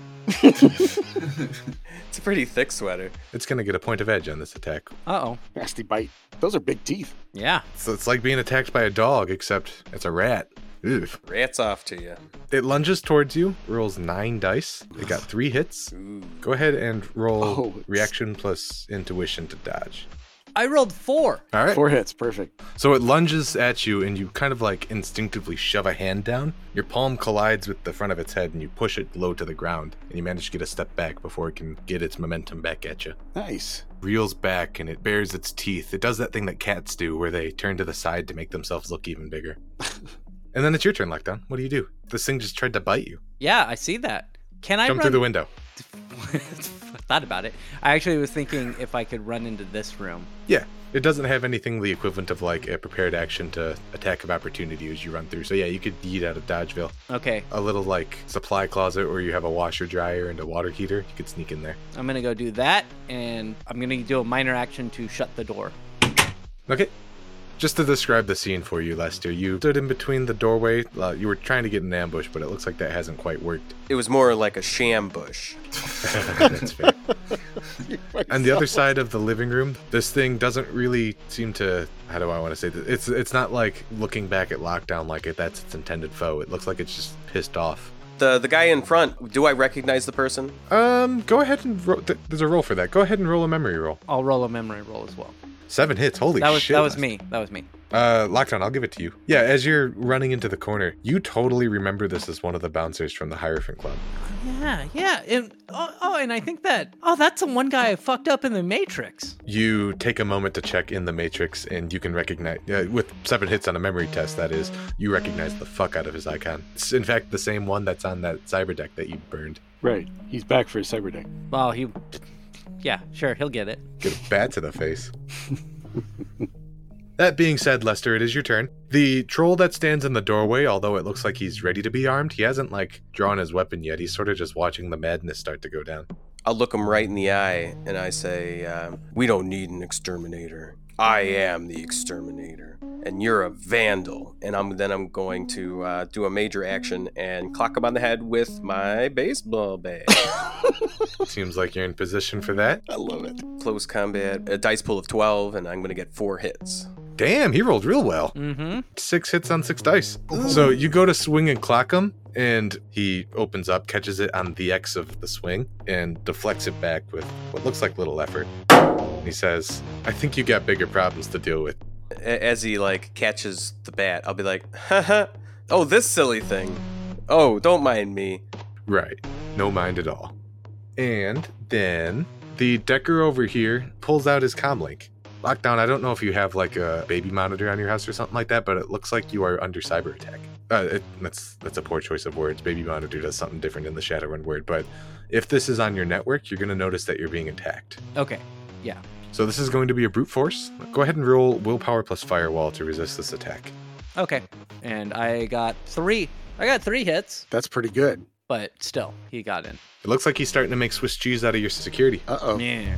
It's a pretty thick sweater. It's going to get a point of edge on this attack. Uh-oh. Nasty bite. Those are big teeth. Yeah. So it's like being attacked by a dog, except it's a rat. Ugh. Rats off to you. It lunges towards you, rolls 9 dice. It got 3 hits. Ooh. Go ahead and roll Oh, reaction plus intuition to dodge. I rolled 4. All right. 4 hits. Perfect. So it lunges at you, and you kind of like instinctively shove a hand down. Your palm collides with the front of its head, and you push it low to the ground, and you manage to get a step back before it can get its momentum back at you. Nice. Reels back, and it bares its teeth. It does that thing that cats do, where they turn to the side to make themselves look even bigger. And then it's your turn, Lockdown. What do? This thing just tried to bite you. Yeah, I see that. Can I Jump run through the window. I thought about it. I actually was thinking if I could run into this room. Yeah, it doesn't have anything the equivalent of like a prepared action to attack of opportunity as you run through. So yeah, you could yeet out of Dodgeville. Okay, A little like supply closet where you have a washer dryer and a water heater. You could sneak in there. I'm going to go do that, and I'm going to do a minor action to shut the door. Okay. Just to describe the scene for you, Lester, you stood in between the doorway. You were trying to get an ambush, but it looks like that hasn't quite worked. It was more like a sham bush. That's fair. On the other side of the living room, this thing doesn't really seem to, how do I want to say this? It's not like looking back at Lockdown like that's its intended foe. It looks like it's just pissed off. The guy in front, do I recognize the person? Go ahead and there's a roll for that. Go ahead and roll a memory roll. I'll roll a memory roll as well. 7 hits. Holy shit. That was me. That was me. Lockdown, I'll give it to you. Yeah, as you're running into the corner, you totally remember this as one of the bouncers from the Hierophant Club. Yeah. And and I think that's the one guy I fucked up in the Matrix. You take a moment to check in the Matrix, and you can recognize, with 7 hits on a memory test, that is, you recognize the fuck out of his icon. It's in fact the same one that's on that cyber deck that you burned. Right. He's back for his cyber deck. Well, yeah, sure, he'll get it. Get a bat to the face. That being said, Lester, it is your turn. The troll that stands in the doorway, although it looks like he's ready to be armed, he hasn't, drawn his weapon yet. He's sort of just watching the madness start to go down. I'll look him right in the eye and I say, we don't need an exterminator. I am the exterminator. And you're a vandal. And I'm going to do a major action and clock him on the head with my baseball bat. Seems like you're in position for that. I love it. Close combat, a dice pool of 12, and I'm going to get 4 hits. Damn, he rolled real well. Mm-hmm. 6 hits on 6 dice. So you go to swing and clock him, and he opens up, catches it on the X of the swing, and deflects it back with what looks like little effort. He says, I think you got bigger problems to deal with. As he catches the bat, I'll be like, haha, oh, this silly thing. Oh, don't mind me. Right. No mind at all. And then the Decker over here pulls out his comlink. Lockdown, I don't know if you have like a baby monitor on your house or something like that, but it looks like you are under cyber attack. That's a poor choice of words. Baby monitor does something different in the Shadowrun word, but if this is on your network, you're going to notice that you're being attacked. Okay. Yeah. So this is going to be a brute force. Go ahead and roll willpower plus firewall to resist this attack. Okay. And I got 3. I got 3 hits, That's pretty good. but still, he got in. It looks like he's starting to make Swiss cheese out of your security. Uh-oh. Yeah.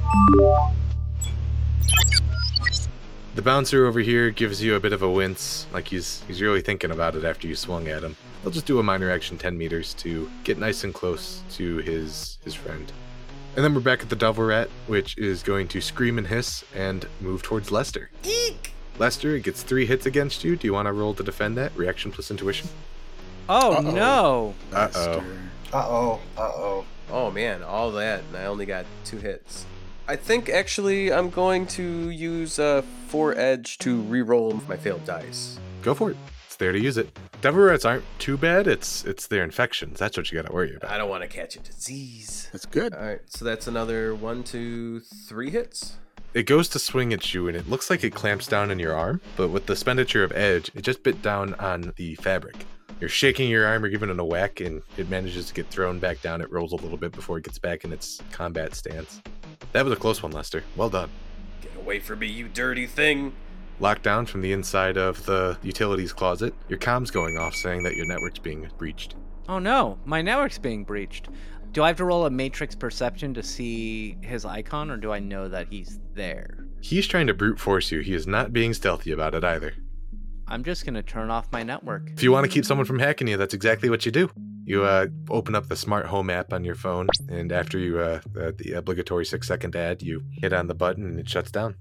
The bouncer over here gives you a bit of a wince, like he's really thinking about it after you swung at him. He'll just do a minor action 10 meters to get nice and close to his friend. And then we're back at the Devil Rat, which is going to scream and hiss and move towards Lester. Eek! Lester, it gets 3 hits against you. Do you want to roll to defend that? Reaction plus intuition? Oh, Uh-oh. no. Uh-oh. Uh-oh. Oh man, all that, and I only got 2 hits. I think actually I'm going to use 4 edge to re-roll my failed dice. Go for it. It's there to use it. Devil Rats aren't too bad. It's their infections. That's what you got to worry about. I don't want to catch a disease. That's good. All right, so that's another 1, 2, 3 hits. It goes to swing at you, and it looks like it clamps down on your arm, but with the expenditure of edge, it just bit down on the fabric. You're shaking your arm or giving it a whack, and it manages to get thrown back down. It rolls a little bit before it gets back in its combat stance. That was a close one, Lester. Well done. Get away from me, you dirty thing. Locked down from the inside of the utilities closet, your comms going off saying that your network's being breached. Oh, no. My network's being breached. Do I have to roll a matrix perception to see his icon, or do I know that he's there? He's trying to brute force you. He is not being stealthy about it either. I'm just going to turn off my network. If you want to keep someone from hacking you, that's exactly what you do. You open up the smart home app on your phone, and after you the obligatory 6-second ad, you hit on the button and it shuts down.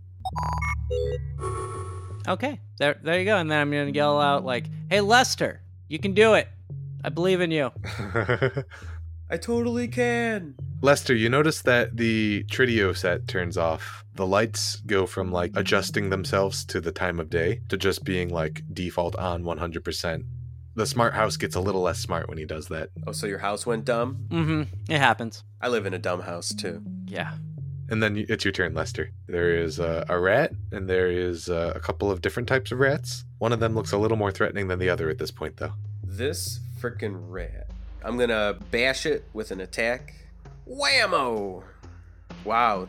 Okay, there you go. And then I'm going to yell out like, hey, Lester, you can do it. I believe in you. I totally can. Lester, you notice that the Tridio set turns off. The lights go from like adjusting themselves to the time of day to just being like default on 100%. The smart house gets a little less smart when he does that. Oh, so your house went dumb? Mm-hmm. It happens. I live in a dumb house too. Yeah. And then it's your turn, Lester. There is a rat, and there is a couple of different types of rats. One of them looks a little more threatening than the other at this point, though. This frickin' rat. I'm gonna bash it with an attack. Whammo! Wow.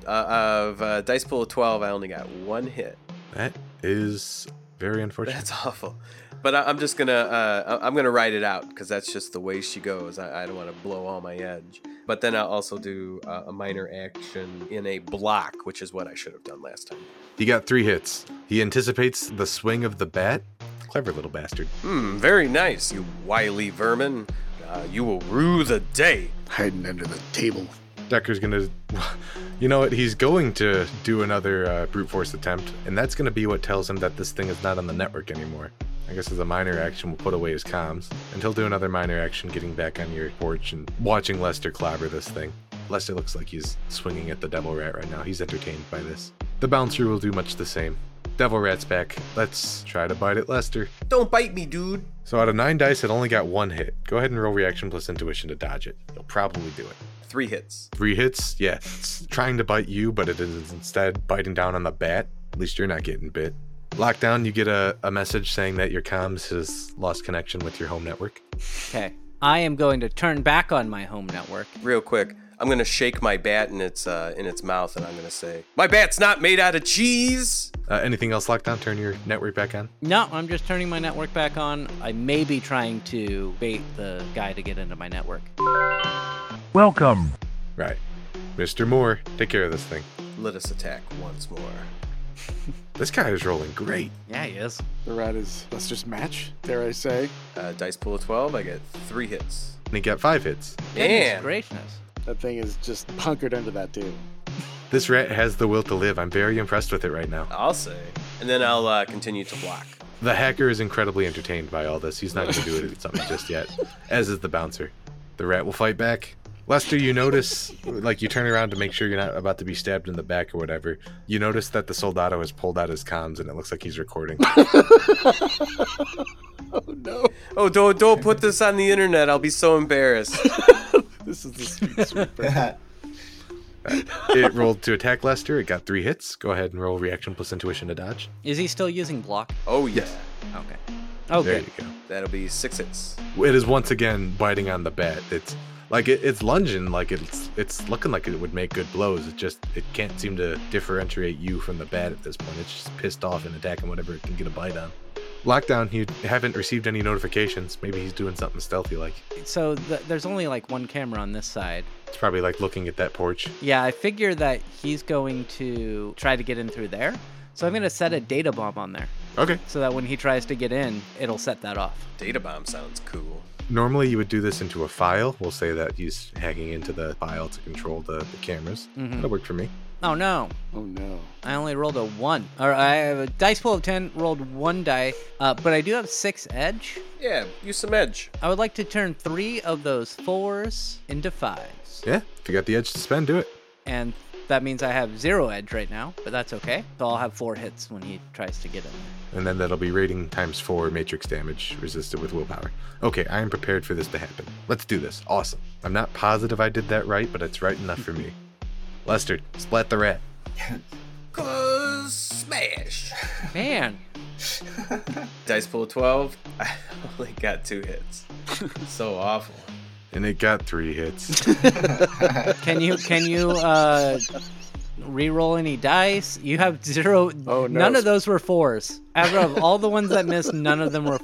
Of dice pool of 12, I only got 1 hit. That is very unfortunate. That's awful. But I'm just gonna I'm gonna ride it out because that's just the way she goes. I don't want to blow all my edge. But then I'll also do a minor action in a block, which is what I should have done last time. He got 3 hits. He anticipates the swing of the bat. Clever little bastard. Very nice, you wily vermin. You will rue the day. Hiding under the table. Decker's gonna... You know what? He's going to do another brute force attempt, and that's gonna be what tells him that this thing is not on the network anymore. I guess as a minor action, we'll put away his comms, and he'll do another minor action getting back on your porch and watching Lester clobber this thing. Lester looks like he's swinging at the Devil Rat right now. He's entertained by this. The bouncer will do much the same. Devil Rat's back. Let's try to bite at Lester. Don't bite me, dude. So out of 9 dice, it only got 1 hit. Go ahead and roll reaction plus intuition to dodge it. You'll probably do it. 3 hits. 3 hits? Yeah. It's trying to bite you, but it is instead biting down on the bat. At least you're not getting bit. Lockdown, you get a message saying that your comms has lost connection with your home network. Okay. I am going to turn back on my home network. Real quick, I'm gonna shake my bat in its mouth, and I'm gonna say, "My bat's not made out of cheese." Anything else, Lockdown? Turn your network back on? No, I'm just turning my network back on. I may be trying to bait the guy to get into my network. Welcome. Right. Mr. Moore, take care of this thing. Let us attack once more. This guy is rolling great. Yeah, he is. The rat is Lester's match, dare I say. Dice pool of 12, I get 3 hits. And he got 5 hits. Goodness Damn. gracious. That thing is just hunkered under that table. This rat has the will to live. I'm very impressed with it right now. I'll say. And then I'll continue to block. The hacker is incredibly entertained by all this. He's not going to do it at something just yet, as is the bouncer. The rat will fight back. Lester, you notice, like you turn around to make sure you're not about to be stabbed in the back or whatever. You notice that the soldado has pulled out his comms and it looks like he's recording. Oh no. Oh, don't put this on the internet. I'll be so embarrassed. This is the street sweeper. It rolled to attack Lester. It got 3 hits. Go ahead and roll reaction plus intuition to dodge. Is he still using block? Oh, yeah. Okay. Oh, There good. you go. That'll be 6 hits. It is once again biting on the bat. It's like it's lunging, like it's looking like it would make good blows. It can't seem to differentiate you from the bat at this point. It's just pissed off and attacking whatever it can get a bite on. Lockdown, you haven't received any notifications. Maybe he's doing something stealthy like. So there's only like one camera on this side. It's probably like looking at that porch. Yeah, I figure that he's going to try to get in through there. So I'm going to set a data bomb on there. Okay. So that when he tries to get in, it'll set that off. Data bomb sounds cool. Normally you would do this into a file. We'll say that he's hacking into the file to control the cameras. That'll work for me. Oh, no. Oh no. I only rolled a 1. Or I have a dice pool of 10, rolled 1 die. But I do have 6 edge. Yeah, use some edge. I would like to turn 3 of those 4s into 5s. Yeah, if you got the edge to spend, do it. And that means I have 0 edge right now, but that's okay. So I'll have 4 hits when he tries to get in there. And then that'll be rating times 4 matrix damage resisted with willpower. Okay, I am prepared for this to happen. Let's do this. Awesome. I'm not positive I did that right, but it's right enough for me. Lester, splat the rat. Smash. Man. Dice pool of 12. I only got 2 hits. So awful. And it got 3 hits. Can you re-roll any dice? You have 0. Oh, no. None of those were 4s. Out of all the ones that missed, none of them were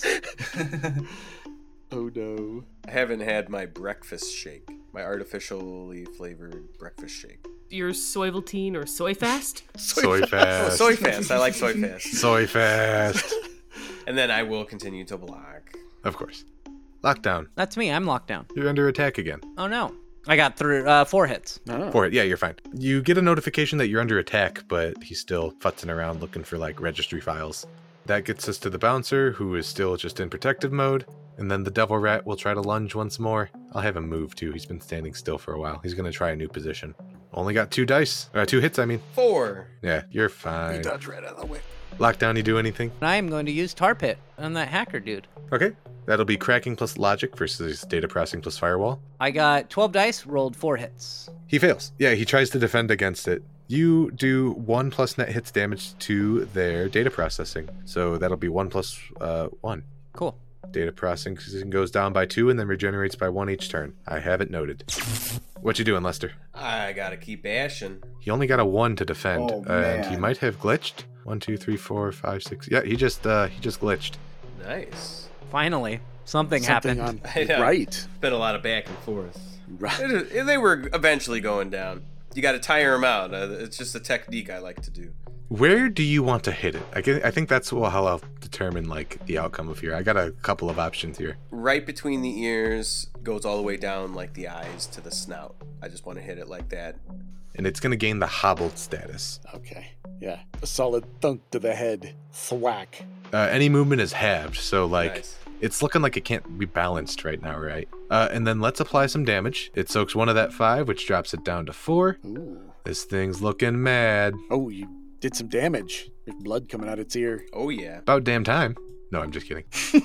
4s. Oh no. I haven't had my breakfast shake. My artificially flavored breakfast shake. Your Soyvaltine or Soy Fast? Soy Oh, fast. soy fast. I like soy fast. Soy fast. And then I will continue to block. Of course. Lockdown. That's me. I'm locked down. You're under attack again. Oh no. I got 4 hits. Oh. For it. Yeah, you're fine. You get a notification that you're under attack, but he's still futzing around looking for like registry files. That gets us to the bouncer, who is still just in protective mode. And then the devil rat will try to lunge once more. I'll have him move too. He's been standing still for a while. He's going to try a new position. Only got 2 dice. 2 hits, I mean. 4. Yeah, you're fine. Dodge right out of the way. Lockdown, you do anything? I am going to use Tar Pit on that hacker dude. Okay. That'll be cracking plus logic versus data processing plus firewall. I got 12 dice, rolled 4 hits. He fails. Yeah, he tries to defend against it. You do 1 plus net hits damage to their data processing. So that'll be 1 plus 1. Cool. Data processing goes down by 2 and then regenerates by 1 each turn. I have it noted. What you doing, Lester? I gotta keep bashing. He only got a 1 to defend, Oh, and he man. might have glitched. 1, 2, 3, 4, 5, 6. Yeah, he just glitched. Nice. Finally, something happened. I know. Right. Been a lot of back and forth. Right. They were eventually going down. You got to tire them out. It's just a technique I like to do. Where do you want to hit it? I think that's how I'll determine like the outcome of here. I got a couple of options here. Right between the ears, goes all the way down like the eyes to the snout. I just want to hit it like that. And it's going to gain the hobbled status. Okay. Yeah. A solid thunk to the head. Thwack. Any movement is halved, so like Nice. it's looking like it can't be balanced right now, right? And then let's apply some damage. It soaks 1 of that 5, which drops it down to 4. Ooh. This thing's looking mad. Oh, you did some damage. There's blood coming out its ear. Oh yeah. About damn time. No, I'm just kidding.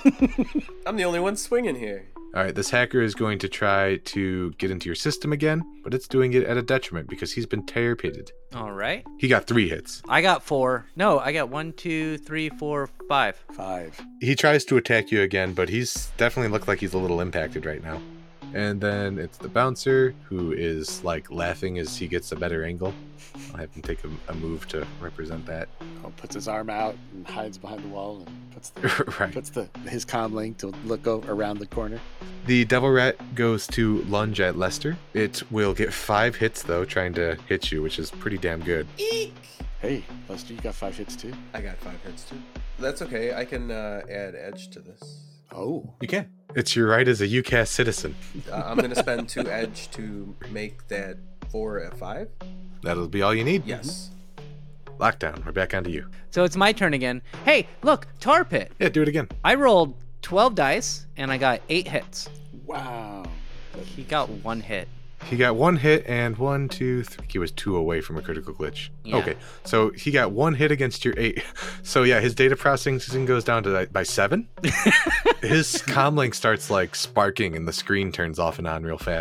I'm the only one swinging here. All right, this hacker is going to try to get into your system again, but it's doing it at a detriment because he's been tear pitted. All right. He got 3 hits. I got 4. No, I got 1, 2, 3, 4, 5. 5. He tries to attack you again, but he's definitely looked like he's a little impacted right now. And then it's the bouncer, who is like laughing as he gets a better angle. I'll have him take a move to represent that. Oh, puts his arm out and hides behind the wall and puts Right. his comm link to look around the corner. The devil rat goes to lunge at Lester. It will get 5 hits though, trying to hit you, which is pretty damn good. Eek! Hey, Lester, you got 5 hits too. I got 5 hits too. That's okay. I can add edge to this. Oh. You can. It's your right as a UCAS citizen. I'm gonna spend 2 edge to make that 4 a 5. That'll be all you need. Yes. Lockdown. We're back onto you. So it's my turn again. Hey, look, Tar Pit. Yeah, do it again. I rolled 12 dice and I got 8 hits. Wow. He got 1 hit. He got 1 hit and 1, 2, 3. He was 2 away from a critical glitch. Yeah. Okay, so he got 1 hit against your 8. So yeah, his data processing goes down to by 7. His comm link starts like sparking and the screen turns off and on real fast.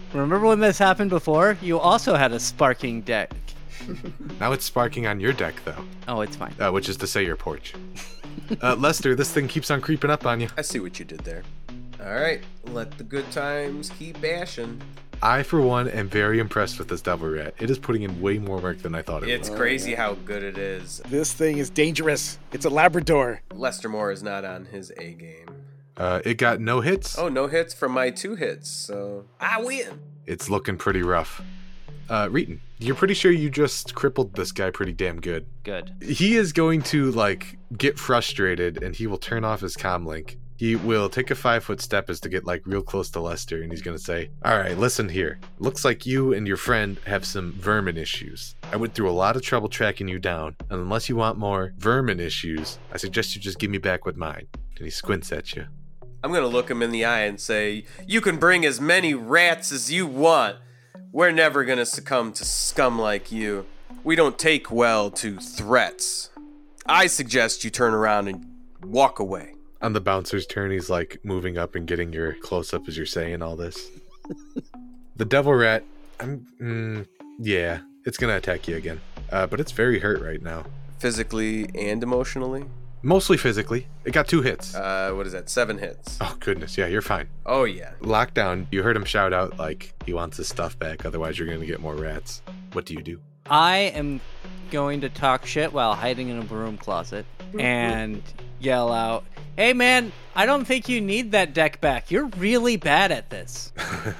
Remember when this happened before? You also had a sparking deck. Now it's sparking on your deck, though. Oh, it's fine. Which is to say your porch. Lester, this thing keeps on creeping up on you. I see what you did there. All right, let the good times keep bashing. I, for one, am very impressed with this devil rat. It is putting in way more work than I thought it It's would. crazy how good it is. This thing is dangerous. It's a Labrador. Lester Moore is not on his A game. It got no hits. Oh, no hits from my 2 hits, so I win. It's looking pretty rough. Reeton, you're pretty sure you just crippled this guy pretty damn good. Good. He is going to, get frustrated, and he will turn off his comm link. He will take a 5-foot step as to get, real close to Lester, and he's going to say, all right, listen here. Looks like you and your friend have some vermin issues. I went through a lot of trouble tracking you down, and unless you want more vermin issues, I suggest you just give me back with mine. And he squints at you. I'm going to look him in the eye and say, you can bring as many rats as you want. We're never going to succumb to scum like you. We don't take well to threats. I suggest you turn around and walk away. On the bouncer's turn, he's moving up and getting your close-up as you're saying all this. The devil rat, yeah, it's going to attack you again. But it's very hurt right now. Physically and emotionally? Mostly physically. It got 2 hits. What is that? 7 hits. Oh, goodness. Yeah, you're fine. Oh, yeah. Lockdown, you heard him shout out, he wants his stuff back, otherwise you're going to get more rats. What do you do? I am going to talk shit while hiding in a broom closet and yell out, hey man, I don't think you need that deck back. You're really bad at this.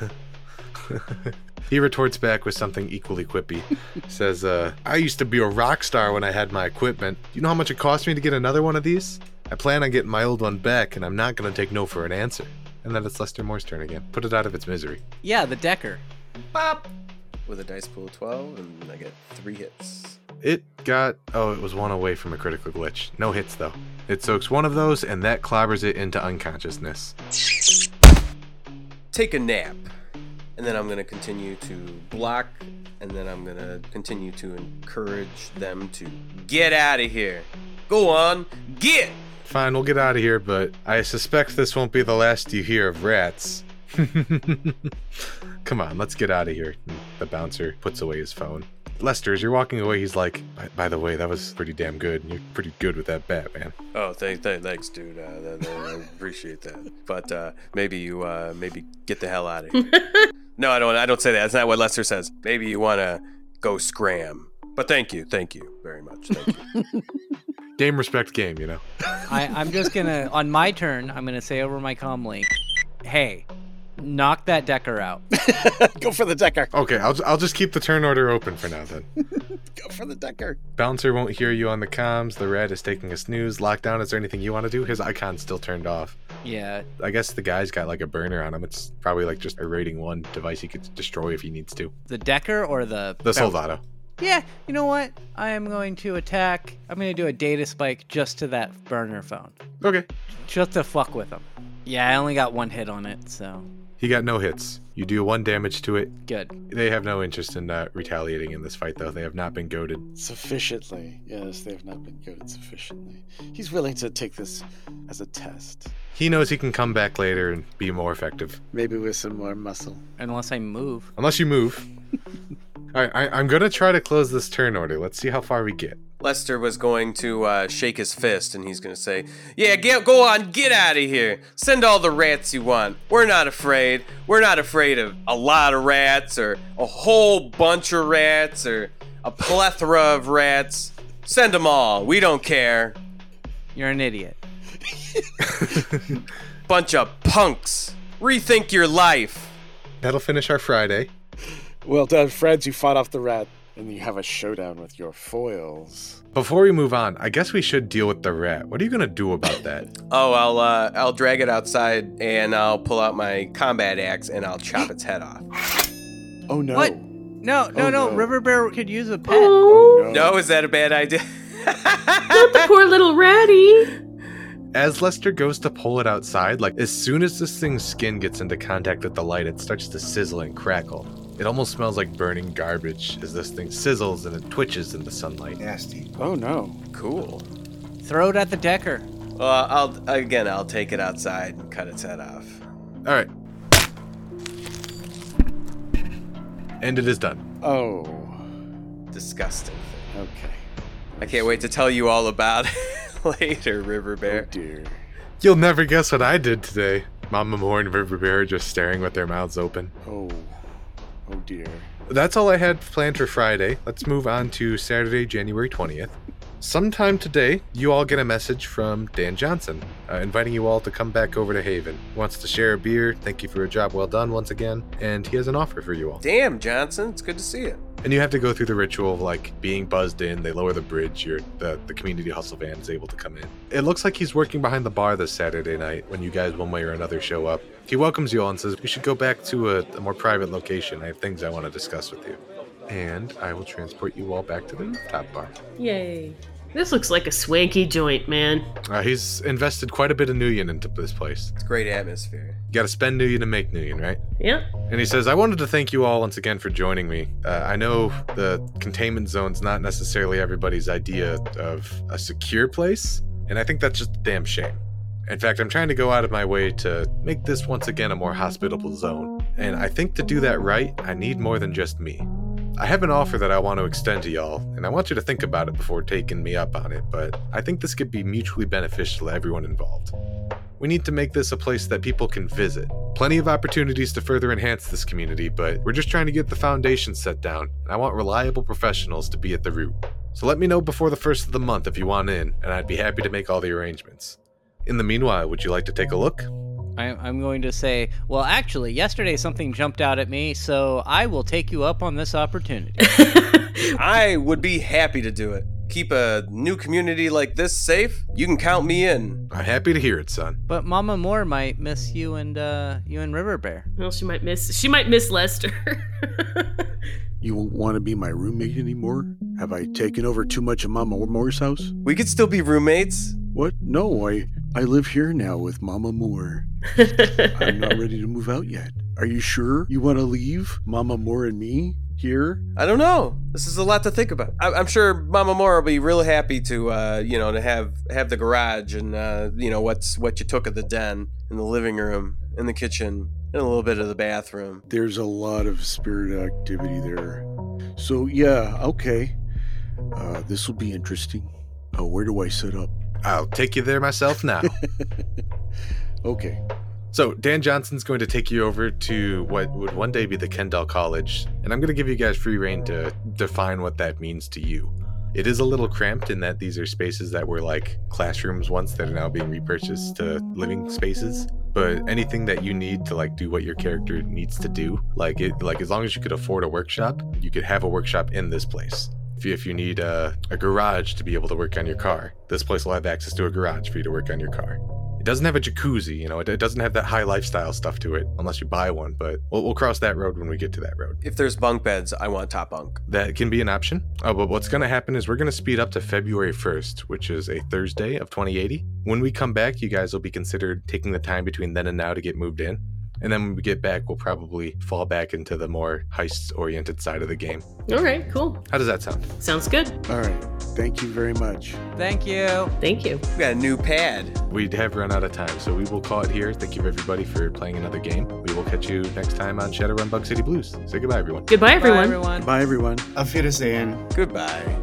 He retorts back with something equally quippy. Says, I used to be a rock star when I had my equipment. You know how much it cost me to get another one of these? I plan on getting my old one back, and I'm not going to take no for an answer. And then it's Lester Moore's turn again. Put it out of its misery. Yeah, the decker. Bop! With a dice pool of 12, and I get 3 hits. It was 1 away from a critical glitch. No hits, though. It soaks 1 of those, and that clobbers it into unconsciousness. Take a nap. And then I'm going to continue to block, and then I'm going to continue to encourage them to get out of here. Go on, get! Fine, we'll get out of here, but I suspect this won't be the last you hear of rats. Come on, let's get out of here. The bouncer puts away his phone. Lester, as you're walking away, he's like, by the way, that was pretty damn good. You're pretty good with that bat, man. Oh, thanks, dude. I appreciate that. But maybe you get the hell out of here. No, I don't say that. That's not what Lester says. Maybe you want to go scram. But thank you very much. Thank you. Game respect game, you know. I'm just gonna, on my turn, I'm gonna say over my comm link, hey, knock that decker out. Go for the decker. Okay, I'll just keep the turn order open for now then. Go for the decker. Bouncer won't hear you on the comms. The rat is taking a snooze. Lockdown, is there anything you want to do? His icon's still turned off. Yeah. I guess the guy's got a burner on him. It's probably just a rating 1 device he could destroy if he needs to. The decker or the Soldado. Yeah, you know what? I am going to attack. I'm going to do a data spike just to that burner phone. Okay. Just to fuck with him. Yeah, I only got 1 hit on it, so. He got no hits. You do 1 damage to it. Good. They have no interest in retaliating in this fight, though. They have not been goaded. Sufficiently. Yes, they have not been goaded sufficiently. He's willing to take this as a test. He knows he can come back later and be more effective. Maybe with some more muscle. Unless I move. Unless you move. All right, I'm going to try to close this turn order. Let's see how far we get. Lester was going to shake his fist, and he's going to say, yeah, go on, get out of here. Send all the rats you want. We're not afraid. We're not afraid of a lot of rats or a whole bunch of rats or a plethora of rats. Send them all. We don't care. You're an idiot. Bunch of punks. Rethink your life. That'll finish our Friday. Well done, friends. You fought off the rat, and you have a showdown with your foils. Before we move on, I guess we should deal with the rat. What are you going to do about that? Oh, I'll drag it outside, and I'll pull out my combat axe, and I'll chop its head off. Oh, no. What? No. River Bear could use a pet. Oh, No, is that a bad idea? not the poor little ratty. As Lester goes to pull it outside, as soon as this thing's skin gets into contact with the light, it starts to sizzle and crackle. It almost smells like burning garbage as this thing sizzles and it twitches in the sunlight. Nasty. Oh, no. Cool. Throw it at the decker. Well, I'll take it outside and cut its head off. All right. And it is done. Oh, Disgusting. okay. I can't wait to tell you all about it later, River Oh Bear. dear. You'll never guess what I did today. Mama Moore and River Bear are just staring with their mouths open. Oh dear. That's all I had planned for Friday. Let's move on to Saturday, January 20th. Sometime today, you all get a message from Dan Johnson, inviting you all to come back over to Haven. He wants to share a beer, thank you for a job well done once again, and he has an offer for you all. Damn, Johnson, it's good to see you. And you have to go through the ritual of like being buzzed in, they lower the bridge, the community hustle van is able to come in. It looks like he's working behind the bar this Saturday night when you guys one way or another show up. He welcomes you all and says, we should go back to a more private location. I have things I want to discuss with you. And I will transport you all back to the rooftop bar. Yay. This looks like a swanky joint, man. He's invested quite a bit of Nuyen into this place. It's great atmosphere. You gotta spend Nuyen to make Nuyen, right? Yeah. And he says, I wanted to thank you all once again for joining me. I know the containment zone's not necessarily everybody's idea of a secure place, and I think that's just a damn shame. In fact, I'm trying to go out of my way to make this once again a more hospitable zone. And I think to do that right, I need more than just me. I have an offer that I want to extend to y'all, and I want you to think about it before taking me up on it, but I think this could be mutually beneficial to everyone involved. We need to make this a place that people can visit. Plenty of opportunities to further enhance this community, but we're just trying to get the foundation set down, and I want reliable professionals to be at the root. So let me know before the first of the month if you want in, and I'd be happy to make all the arrangements. In the meanwhile, would you like to take a look? I'm going to say, well, actually, yesterday something jumped out at me, so I will take you up on this opportunity. I would be happy to do it. Keep a new community like this safe? You can count me in. I'm happy to hear it, son. But Mama Moore might miss you and River Bear. Well, she might miss Lester. You won't want to be my roommate anymore? Have I taken over too much of Mama Moore's house? We could still be roommates. What? No, I live here now with Mama Moore. I'm not ready to move out yet. Are you sure you want to leave Mama Moore and me here? I don't know. This is a lot to think about. I'm sure Mama Moore will be real happy to, to have the garage and, what you took of the den and the living room and the kitchen and a little bit of the bathroom. There's a lot of spirit activity there. So, yeah, okay. This will be interesting. Where do I set up? I'll take you there myself now. Okay. So Dan Johnson's going to take you over to what would one day be the Kendall College, and I'm going to give you guys free reign to define what that means to you. It is a little cramped in that these are spaces that were like classrooms once that are now being repurchased to living spaces. But anything that you need to like do what your character needs to do, like as long as you could afford a workshop, you could have a workshop in this place. If you need a garage to be able to work on your car, this place will have access to a garage for you to work on your car. It doesn't have a jacuzzi, it doesn't have that high lifestyle stuff to it, unless you buy one, but we'll cross that road when we get to that road. If there's bunk beds, I want top bunk. That can be an option. But what's going to happen is we're going to speed up to February 1st, which is a Thursday of 2080. When we come back, you guys will be considered taking the time between then and now to get moved in. And then when we get back, we'll probably fall back into the more heist-oriented side of the game. All right, cool. How does that sound? Sounds good. All right. Thank you very much. Thank you. Thank you. We got a new pad. We have run out of time, so we will call it here. Thank you, everybody, for playing another game. We will catch you next time on Shadowrun Bug City Blues. Say goodbye, everyone. Goodbye, everyone. Bye, everyone. Bye, everyone. Auf Wiedersehen. Goodbye.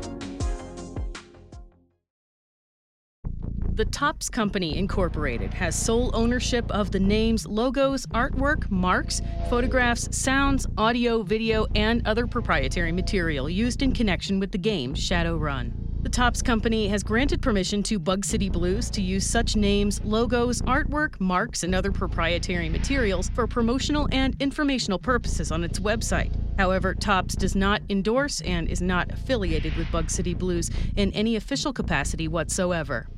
The Topps Company Incorporated has sole ownership of the names, logos, artwork, marks, photographs, sounds, audio, video, and other proprietary material used in connection with the game Shadowrun. The Topps Company has granted permission to Bug City Blues to use such names, logos, artwork, marks, and other proprietary materials for promotional and informational purposes on its website. However, Topps does not endorse and is not affiliated with Bug City Blues in any official capacity whatsoever.